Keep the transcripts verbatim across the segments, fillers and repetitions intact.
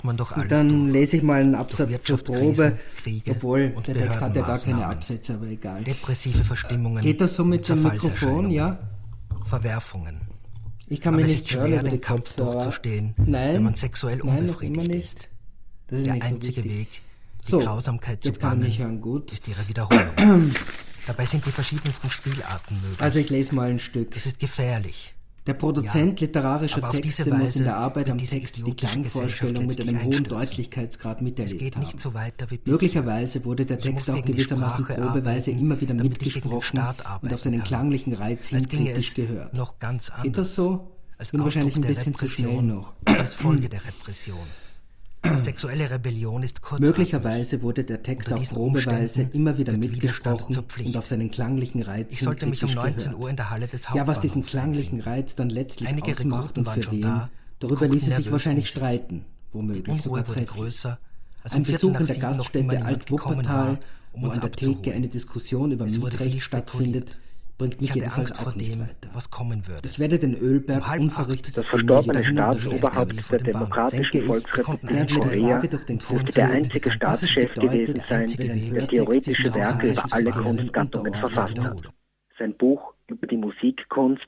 muss man doch alles Dann durch. lese ich mal einen Absatz zur Probe, Kriege obwohl und der Text hat ja gar keine Behördenmaßnahmen. Absätze, aber egal. Depressive Verstimmungen. Geht das so mit dem Mikrofon, Zerfallserscheinungen, ja? Verwerfungen. Ich kann Aber mich es nicht ist hören schwer, über die den Kampf Kopfhörer. durchzustehen, Nein, wenn man sexuell nein, noch immer unbefriedigt nicht. ist. Das ist Der nicht so einzige wichtig. Weg, die So, Grausamkeit zu jetzt kann ich mich bannen, hören, gut. ist ihre Wiederholung. Dabei sind die verschiedensten Spielarten möglich. Also ich lese mal ein Stück. Es ist gefährlich. Der Produzent Ja, literarischer aber auf diese Texte muss in Weise der Arbeit wird am diese Text die idiotische Klangvorstellung mit Gesellschaft einem hohen letztlich Deutlichkeitsgrad Es miterlebt geht haben. nicht so weiter wie bisher. Möglicherweise wurde der Ich Text muss auch gegen die gewissermaßen Sprache probeweise arbeiten, immer wieder damit ich gegen den mitgesprochen Staat und arbeiten auf seinen kann. klanglichen Reiz hin Als ginge kritisch es gehört. noch ganz anders. Geht das so? Als Bin wahrscheinlich ein Ausdruck der bisschen zu schnell Repression, noch. als Folge der Repression. Sexuelle Rebellion ist kurzatmig. Möglicherweise wurde der Text Unter auch diesen probeweise Umständen immer wieder wird Widerstand mitgesprochen zur Pflicht. und auf seinen klanglichen Reiz Ich hin sollte mich um kritisch neunzehn gehört. Uhr in der Halle des Ja, Hauptbahnhofs was diesen klanglichen einfinden. Reiz dann letztlich Einige ausmacht Rekruten und waren für schon wen, da, darüber guckten ließe sich nervös wahrscheinlich um sich. streiten, Die womöglich Unruhe sogar wurde trefflich. größer, als Ein um Viertel Besuch nach in der sieben noch immer Gaststätte niemand gekommen Alt-Wuppertal, war, um wo uns an der Theke abzuholen. eine Diskussion über Es wurde Mietrecht viel stattfindet, spekuliert. bringt mich Ich hatte jedenfalls Angst auch vor nicht dem, weiter. was kommen würde. Ich werde den Ölberg Um halb unverrichtet Das nie verstorbene wieder hinuntersteigen. Staatsoberhaupt der Demokratischen Denke ich, Volksrepublik lernt mir die Korea Frage durch den dürfte der Kurzhören, einzige was es Staatschef bedeutet, gewesen sein, einzige wenn ein Weg, der Hörtext theoretische sich Werke über Grausamkeit alle zu bahnen Kunstgattungen unterordnet. verfasst hat. Wiederholung. Sein Buch über die Musikkunst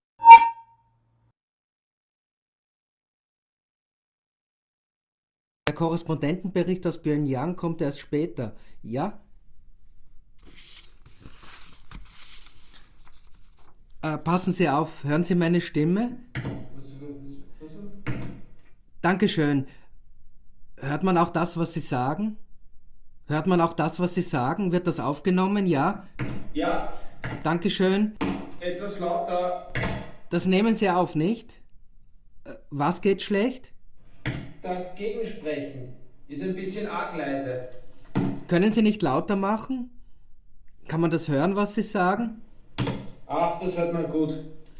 Der Korrespondentenbericht aus Pyongyang kommt erst später. Ja? Äh, passen Sie auf, hören Sie meine Stimme? Dankeschön. Hört man auch das, was Sie sagen? Hört man auch das, was Sie sagen? Wird das aufgenommen? Ja? Ja, Dankeschön. etwas lauter. Das nehmen Sie auf, nicht? Äh, was geht schlecht? Das Gegensprechen ist ein bisschen arg leise. Können Sie nicht lauter machen? Kann man das hören, was Sie sagen? Ach, das hört man gut.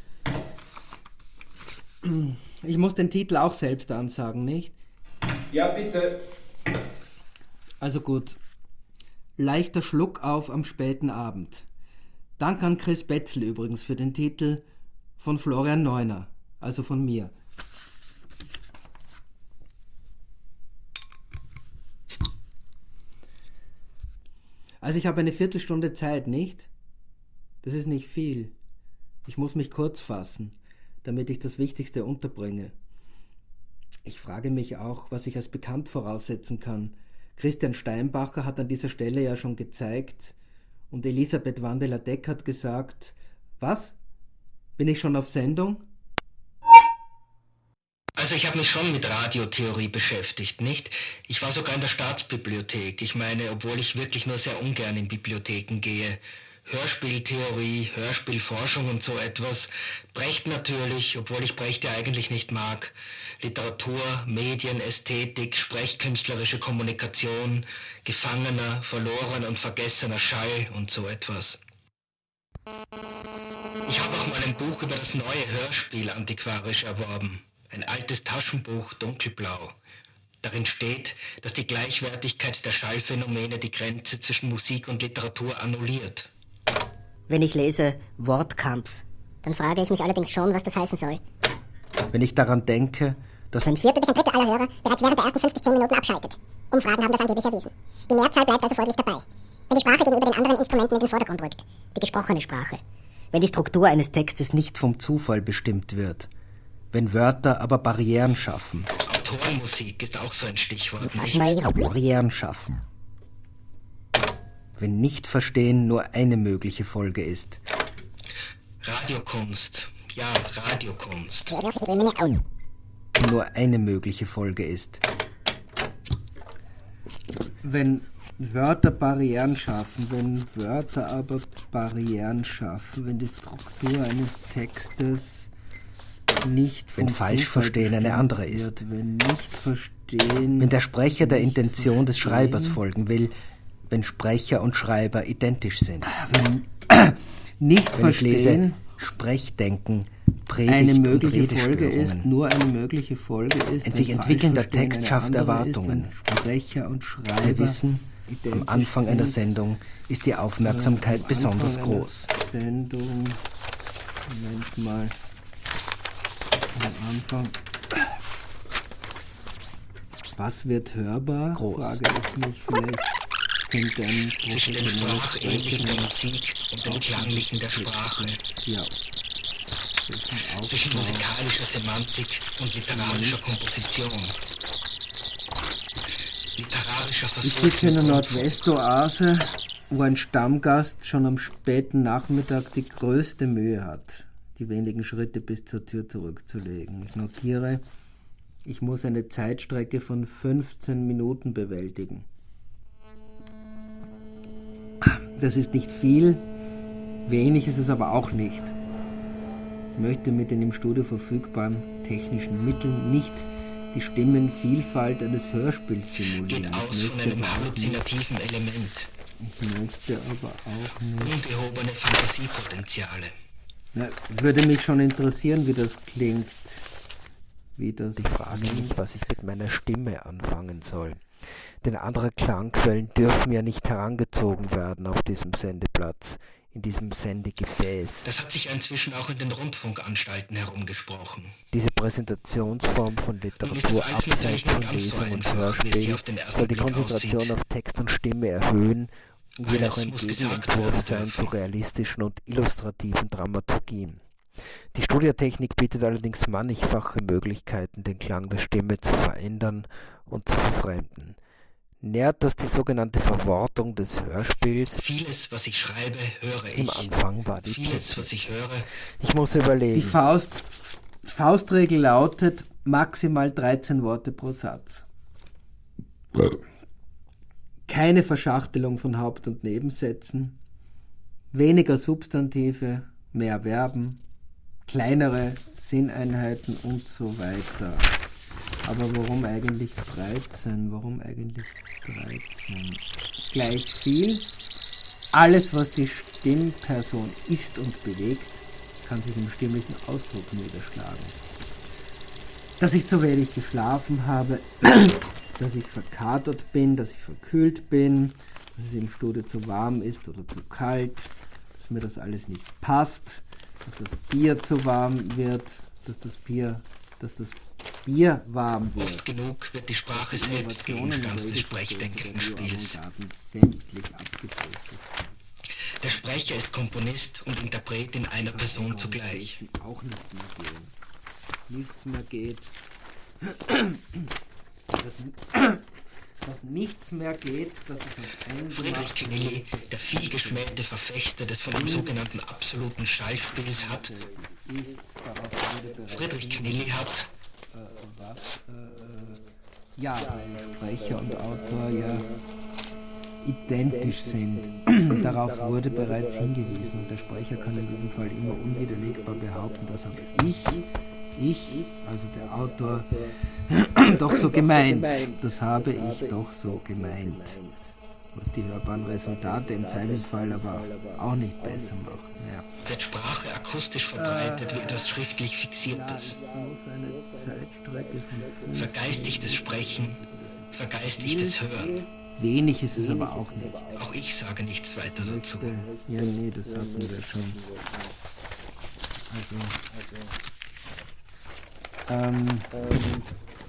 Ich muss den Titel auch selbst ansagen, nicht? Ja, bitte. Also gut. Leichter Schluck auf am späten Abend. Dank an Chris Betzel übrigens für den Titel, von Florian Neuner, also von mir. Also ich habe eine Viertelstunde Zeit, nicht? Das ist nicht viel. Ich muss mich kurz fassen, damit ich das Wichtigste unterbringe. Ich frage mich auch, was ich als bekannt voraussetzen kann. Christian Steinbacher hat an dieser Stelle ja schon gezeigt und Elisabeth Wandeler-Deck hat gesagt, was? Bin ich schon auf Sendung? Also ich habe mich schon mit Radiotheorie beschäftigt, nicht? Ich war sogar in der Staatsbibliothek. Ich meine, obwohl ich wirklich nur sehr ungern in Bibliotheken gehe. Hörspieltheorie, Hörspielforschung und so etwas. Brecht natürlich, obwohl ich Brecht ja eigentlich nicht mag. Literatur, Medien, Ästhetik, sprechkünstlerische Kommunikation, gefangener, verlorener und vergessener Schall und so etwas. Ich habe auch mal ein Buch über das neue Hörspiel antiquarisch erworben. Ein altes Taschenbuch, dunkelblau. Darin steht, dass die Gleichwertigkeit der Schallphänomene die Grenze zwischen Musik und Literatur annulliert. Wenn ich lese Wortkampf, dann frage ich mich allerdings schon, was das heißen soll. Wenn ich daran denke, dass Ein Viertel bis ein Drittel aller Hörer bereits während der ersten fünf bis zehn Minuten abschaltet. Umfragen haben das angeblich erwiesen. Die Mehrzahl bleibt also folglich dabei. Wenn die Sprache gegenüber den anderen Instrumenten in den Vordergrund rückt. Die gesprochene Sprache. wenn die Struktur eines Textes nicht vom Zufall bestimmt wird, wenn Wörter aber Barrieren schaffen. Autorenmusik ist auch so ein Stichwort. Barrieren schaffen. Wenn Nicht-Verstehen nur eine mögliche Folge ist. Radiokunst. Ja, Radiokunst. Nur eine mögliche Folge ist. Wenn Wörter Barrieren schaffen, wenn Wörter aber Barrieren schaffen, wenn die Struktur eines Textes nicht vom Wenn Falschverstehen eine andere ist. Wird, wenn nicht verstehen, Wenn der Sprecher der Intention des verstehen. Schreibers folgen will, wenn Sprecher und Schreiber identisch sind. Wenn nicht Wenn ich lese, verstehen, Sprechdenken, Predigt eine und mögliche Folge Redestörungen. ist, nur eine mögliche Folge ist, Ein wenn sich entwickelnder Falschverstehen Text eine schafft andere Erwartungen. Ist, wenn Sprecher und Schreiber Wir wissen, am identisch Anfang einer sind. Sendung ist die Aufmerksamkeit Am besonders Anfang einer groß. Sendung, Moment mal, am Anfang Was wird hörbar? Groß. Frage ich mich. Vielleicht könnte ein Zwischen dem sprachähnlichen der Musik und dem klanglichen der Sprache. Ja. Zwischen musikalischer Semantik und literarischer Komposition. Literarischer Versuch. Ich sitze in der Nordwestoase, wo ein Stammgast schon am späten Nachmittag die größte Mühe hat, die wenigen Schritte bis zur Tür zurückzulegen. Ich notiere, ich muss eine Zeitstrecke von fünfzehn Minuten bewältigen. Das ist nicht viel, wenig ist es aber auch nicht. Ich möchte mit den im Studio verfügbaren technischen Mitteln nicht die Stimmenvielfalt eines Hörspiels simulieren. Geht aus von einem halluzinativen Element. Ich möchte aber auch nicht... Ungehobene Fantasiepotenziale. Na, würde mich schon interessieren, wie das klingt. Wie das Ich frage mich, was ich mit meiner Stimme anfangen soll. Denn andere Klangquellen dürfen ja nicht herangezogen werden auf diesem Sendeplatz, in diesem Sendegefäß. Das hat sich inzwischen auch in den Rundfunkanstalten herumgesprochen. Diese Präsentationsform von Literatur abseits von Lesung und Hörspiel soll die Konzentration auf Text und Stimme erhöhen und will auch ein Gegenentwurf sein zu realistischen und illustrativen Dramaturgien. Die Studiotechnik bietet allerdings mannigfache Möglichkeiten, den Klang der Stimme zu verändern und zu verfremden. Nährt das die sogenannte Verwortung des Hörspiels? Vieles, was ich schreibe, höre ich. Im Anfang war die Vieles, Technik. was ich höre. Ich muss überlegen. Die Faust, Faustregel lautet maximal dreizehn Worte pro Satz. Keine Verschachtelung von Haupt- und Nebensätzen, weniger Substantive, mehr Verben, kleinere Sinneinheiten und so weiter. Aber warum eigentlich dreizehn? Warum eigentlich dreizehn? Gleich viel. Alles, was die Stimmperson ist und bewegt, kann sich im stimmlichen Ausdruck niederschlagen. Dass ich zu wenig geschlafen habe, dass ich verkatert bin, dass ich verkühlt bin, dass es im Studio zu warm ist oder zu kalt, dass mir das alles nicht passt, dass das Bier zu warm wird, dass das Bier, dass das Bier warm wird. Oft genug wird die Sprache selbst Gegenstand des Sprechdenkenspiels. Der Sprecher ist Komponist und Interpret in einer Person zugleich. Auch nicht mehr gehen. Nichts mehr geht. Das, dass nichts mehr geht, dass es auf einen Friedrich Knilli, der vielgeschmähte Verfechter des von ihm sogenannten absoluten Schallspiels, hat. Friedrich Knilli hat. Äh, was? Äh, äh, ja, weil Sprecher und Autor ja identisch sind. Darauf wurde bereits hingewiesen und der Sprecher kann in diesem Fall immer unwiderlegbar behaupten, das habe ich, ich, also der Autor, doch so gemeint. Das habe ich doch so gemeint. Was die hörbaren Resultate im Zweifelsfall aber auch nicht besser macht. Ja. Wird Sprache akustisch verbreitet wie etwas schriftlich Fixiertes. Vergeistigtes Sprechen, vergeistigtes Hören. Wenig ist es aber auch nicht. Auch ich sage nichts weiter dazu. Ja, nee, das hatten wir schon. Also, ähm, ähm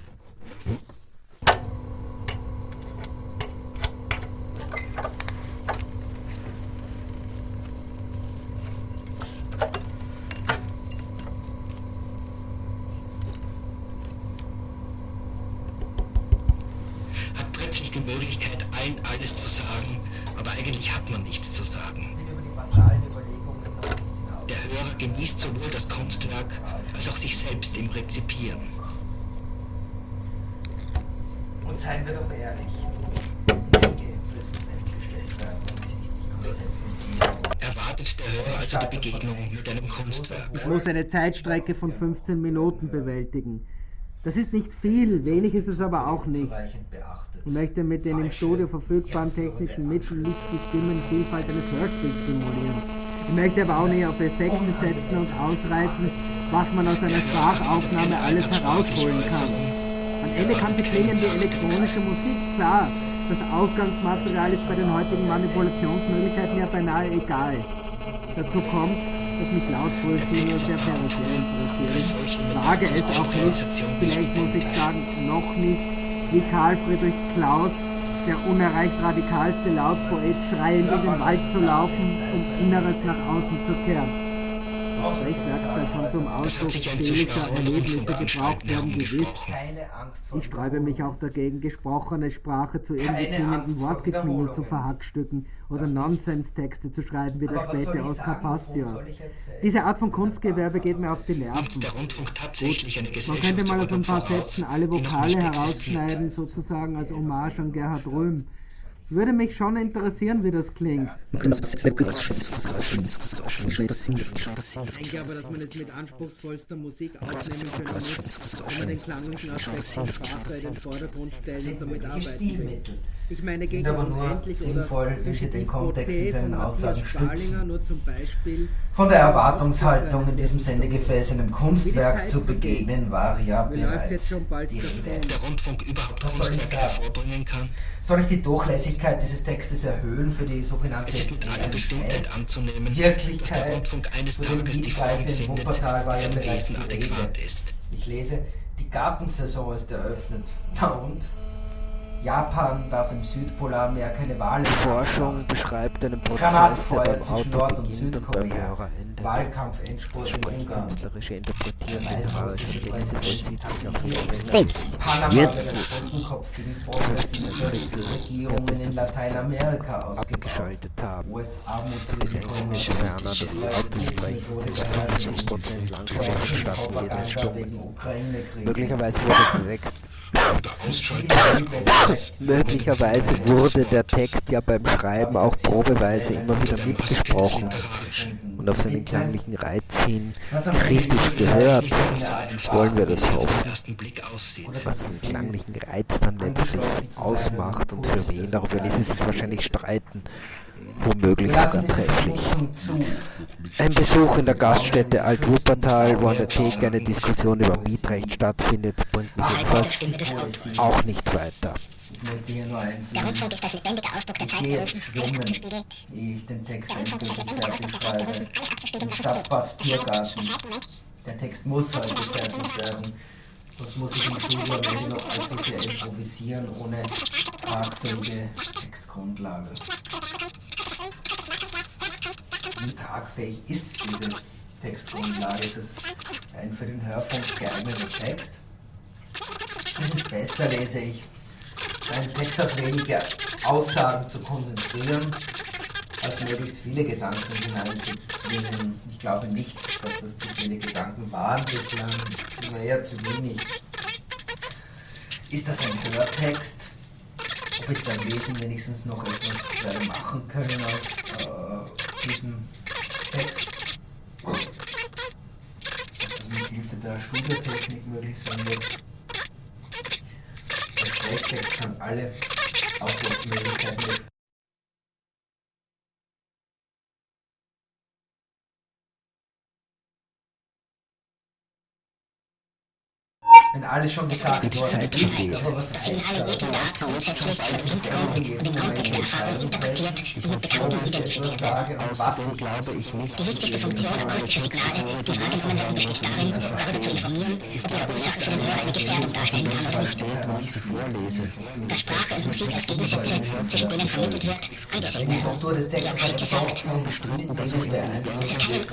die Möglichkeit, allen alles zu sagen, aber eigentlich hat man nichts zu sagen. Der Hörer genießt sowohl das Kunstwerk als auch sich selbst im Rezipieren. Und seien wir doch ehrlich. Erwartet der Hörer also die Begegnung mit einem Kunstwerk. Ich muss eine Zeitstrecke von fünfzehn Minuten bewältigen. Das ist nicht viel, wenig ist es aber auch nicht. Ich möchte mit den im Studio verfügbaren technischen Mitteln nicht die Stimmenvielfalt eines Hörspiels simulieren. Ich möchte aber auch nicht auf Effekte setzen und ausreizen, was man aus einer Sprachaufnahme alles herausholen kann. Am Ende kann sie klingen wie elektronische Musik, klar. Das Ausgangsmaterial ist bei den heutigen Manipulationsmöglichkeiten ja beinahe egal. Dazu kommt, dass mich Lautgrößen nur sehr peripher interessieren. Ich wage es auch nicht, vielleicht muss ich sagen, noch nicht wie Karl Friedrich Klaus, der unerreicht radikalste Lautpoet, schreiend in den Wald zu laufen und Inneres nach außen zu kehren. Sprechwerkzeug kann zum Ausdruck seelischer Erlebnisse gebraucht werden, gewiss. Ich sträube mich auch dagegen, gesprochene Sprache zu irgendwie klingenden Wortgeklingel zu verhackstücken oder Nonsenstexte zu schreiben, wie der späte Oskar Pastior. Diese Art von Kunstgewerbe geht mir auf die Nerven. Gut, man könnte mal aus ein paar Sätzen alle Vokale herausschneiden, sozusagen als Hommage an Gerhard Röhm. Würde mich schon interessieren, wie das klingt. Ich denke aber, dass man es mit anspruchsvollster Musik aufnehmen können muss, wenn man den klanglichen Aspekt von Sprache in den Vordergrund stellen und damit arbeiten will. Ich meine, gegen Unendlich oder den Kontext dieser Aussagen stützen. Nur zum Beispiel von der Erwartungshaltung in diesem Sendegefäß einem Kunstwerk zu begegnen, war ja bereits die Rede. Der Rundfunk überhaupt Kunstwerke hervorbringen kann. Soll ich die Durchlässigkeit dieses Textes erhöhen für die sogenannte es ist mit aller Bestimmtheit anzunehmen, Wirklichkeit? Dass der Rundfunk eines Tages die Form findet, war ja die bereits Wesen adäquat ist. Ich lese, die Gartensaison ist eröffnet. Na und? Japan darf im Südpolarmeer keine Wale. Die Forschung beschreibt einen Prozess, der beim Autor beginnt und beim Hörer endet. Wahlkampf-Endspurt in Ungarn. Künstlerische Interpretieren der tragischen Texte vollzieht sich auf die Hey, Panama jetzt Regierungen in Lateinamerika abgeschaltet haben. U S-Armutsrisiko Ist ferner das laute Sprechen ca. fünfzig Prozent langsamer vonstatten geht als Stummen. Möglicherweise wurde der Text Möglicherweise wurde der Text ja beim Schreiben auch probeweise immer wieder mitgesprochen und auf seinen klanglichen Reiz hin kritisch gehört. Wollen wir das hoffen? Was den klanglichen Reiz dann letztlich ausmacht und für wen, darüber ließe sich wahrscheinlich streiten. Womöglich sogar trefflich. Ein Besuch in der Gaststätte Alt-Wuppertal, wo an der Theke eine Diskussion über Mietrecht stattfindet, bringt mich jedenfalls auch nicht weiter. Ich möchte hier nur einfügen. Der Rundfunk ist das lebendige Ausdruck der Ich Zeit gehe gewesen. schwimmen, ehe ich den Text endgültig fertig schreibe. Im Stadtbad Tiergarten. Der Text muss heute fertig werden. Das muss ich im Studio am Ende noch allzu sehr improvisieren, ohne tragfähige Textgrundlage. Wie tragfähig ist diese Textgrundlage? Ist es ein für den Hörfunk geeigneter Text? Es ist besser, lese ich, einen Text auf wenige Aussagen zu konzentrieren, als möglichst viele Gedanken hineinzuzwingen. Ich glaube nicht, dass das zu viele Gedanken waren bislang, nur eher zu wenig. Ist das ein Hörtext? Ob ich beim Lesen wenigstens noch etwas werde machen können aus äh, diesem Text? Ob das mit Hilfe der Studiotechnik möglich sein wird? Der Sprechtext kann alle Ausdrucksmöglichkeiten des wenn alles schon gesagt Wie die worden Zeit ist, vergeht. aber was heißt das? Außerdem glaube ich nicht, dass die ich glaube nicht an was ich vorlese. Dass Sprache und Musik als Gegensätze, zwischen denen vermittelt wird, angesehen werden. Autor des Textes hat gesagt, von bestimmten Dingen beeinflusst wird.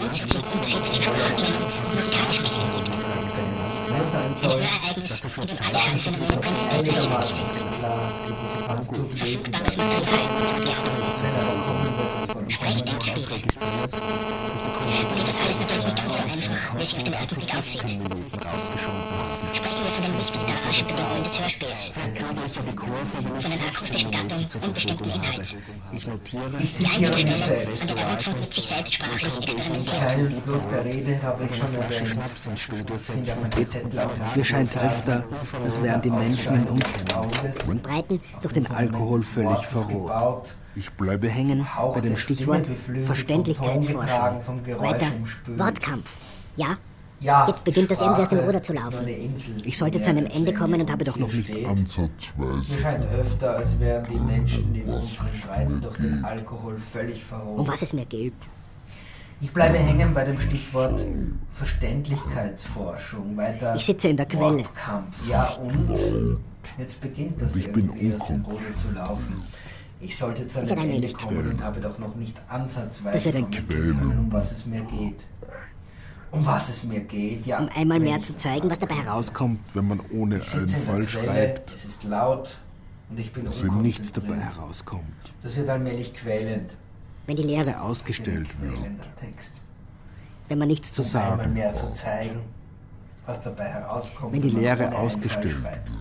Sein soll, Dass du für Zeit einigermaßen klar ist, gut lesen werden. Wenn er kommen wird, von das registriert, dass die Kommentare sich auf den Augenblick aussieht. Sprechen wir von dem nicht der raschen Bedingungen des Hörspiels. habe ich ja die Kurve hier Von den akustischen Gattungen unbestimmten Inhalt. Ich notiere, ich zitiere mich selbst. Und der Rundfunk mit sich selbst sprachlich experimentiert. Keinen Fluch der Rede habe ich schon erwähnt. Schnaps ins Studio setzen. Mir scheint es öfter, als wären die Menschen in Unkenntnis Und Breiten durch den Alkohol völlig verroht. Ich bleibe Wir hängen bei dem Stichwort Verständlichkeitsforschung. Weiter Wortkampf. Ja? Ja, Jetzt beginnt das irgendwie aus dem Sprache Ruder zu ist nur laufen. eine Insel, Ich sollte die zu einem nirgends Ende kommen und habe doch noch steht. nicht. ansatzweise. Mir scheint öfter, als wären die Menschen in unseren Breiten durch den Alkohol völlig Um verroht. was es mir geht. Ich bleibe hängen bei dem Stichwort Verständlichkeitsforschung. Weiter Ich sitze in der Quelle. Wortkampf. Ja und? Jetzt beginnt das Ich bin irgendwie aus dem unkom- Ruder zu laufen. Ich sollte zu Das wird einem ein Ende wenig kommen quälen. und habe doch noch nicht ansatzweise Das wird ein vermitteln können, um was es mir geht. Um was es mir geht, ja. Um einmal wenn mehr ich zu das zeigen, was sagen dabei kann. herauskommt. Wenn man ohne Ich einen sitze in der Fall Quelle, schreibt, es ist laut und ich bin wenn nichts dabei unkonzentriert. herauskommt, Das wird allmählich quälend. Wenn die Lehre ausgestellt Ein wird. quälender Text. Wenn man nichts zu Um einmal sagen. mehr zu zeigen, was dabei herauskommt. Wenn die man Lehre ohne einen ausgestellt Fall schreibt.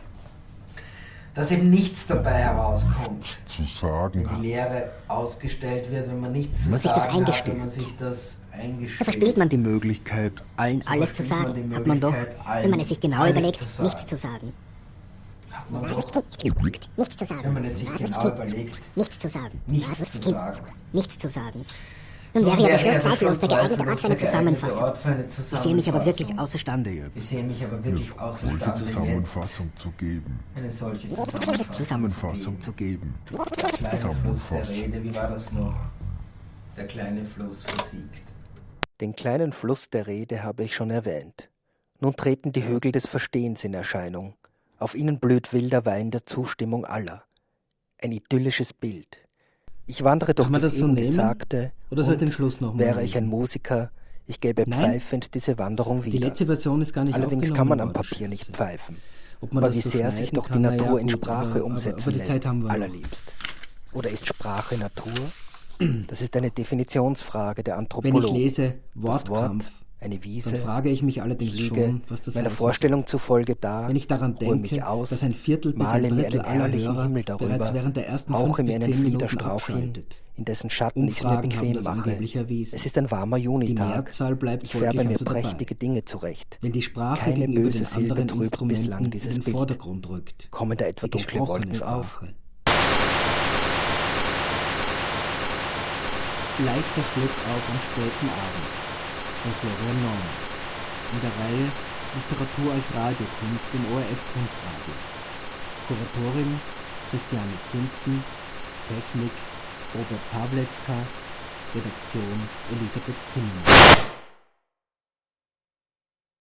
Dass eben nichts dabei herauskommt. Zu sagen Wenn die Lehre ausgestellt wird, wenn man nichts zu man sich das sagen hat, eingesteht. wenn man sich das eingesteht. So verspielt man die Möglichkeit, allen alles zu verspielt man sagen. die Hat man doch, Möglichkeit, allen wenn man es sich genau alles überlegt, zu sagen. nichts zu sagen. Hat man doch, Nichts zu wenn sagen. man es sich genau überlegt, Nichts zu sagen. nichts zu sagen. Nichts zu sagen. Nun wäre ja der Schluss zweifellos der geeignete Ort für eine Zusammenfassung. Ort für eine Ich sehe mich aber Zusammenfassung. wirklich außerstande Ich jetzt. sehe mich aber wirklich solche außerstande jetzt, Zusammenfassung zu geben. eine solche Zusammenfassung, Zusammenfassung zu geben. Der kleine Fluss der Rede, wie war das noch? Der kleine Fluss versiegt. Den kleinen Fluss der Rede habe ich schon erwähnt. Nun treten die Hügel des Verstehens in Erscheinung. Auf ihnen blüht wilder Wein der Zustimmung aller. Ein idyllisches Bild. Ich wandere durch Kann man das das so eben nehmen? Gesagte Oder soll und ich den Schluss noch mal wäre ich ein lesen? Musiker, ich gäbe Nein. pfeifend diese Wanderung wieder. Die letzte Version ist gar nicht Allerdings aufgenommen kann man am worden, Papier nicht Scheiße. pfeifen. Ob man Aber das wie so sehr schneiden sich doch die kann, na ja, Natur in gut, Sprache aber- aber- umsetzen aber die Zeit haben lässt, wir noch. allerliebst. Oder ist Sprache Natur? Das ist eine Definitionsfrage der Wenn Anthropologen. ich lese Das Wortkampf, Wort, eine Wiese, dann frage ich mich allerdings ich liege schon, was das meiner heißt. Vorstellung zufolge da, Wenn ich daran ruhe mich denke, aus, dass ein Viertel bis ein male mir Drittel einen aller herrlichen Hörer Himmel darüber, bereits während der ersten fünf hauche mir bis einen zehn Minuten Fliederstrauch hin, abschaltet. in dessen Schatten ich es mir Umfragen haben bequem das mache. angeblich erwiesen. Es ist ein warmer Die Junitag. Mehrzahl bleibt Ich folglich färbe mir also dabei. prächtige Dinge zurecht. Wenn die Sprache Keine gegenüber böse den Silbe anderen trübt Instrumenten bislang in dieses den Bild. Vordergrund rückt. Kommen da etwa Die dunkle gesprochene Wolken auf? Sprache. Leichter Schluck auf am späten Abend von Florian Neumann in der Reihe Literatur als Radiokunst im O R F Kunstradio. Kuratorin Christiane Zintzen, Technik Robert Pawletzka, Redaktion Elisabeth Zimmermann.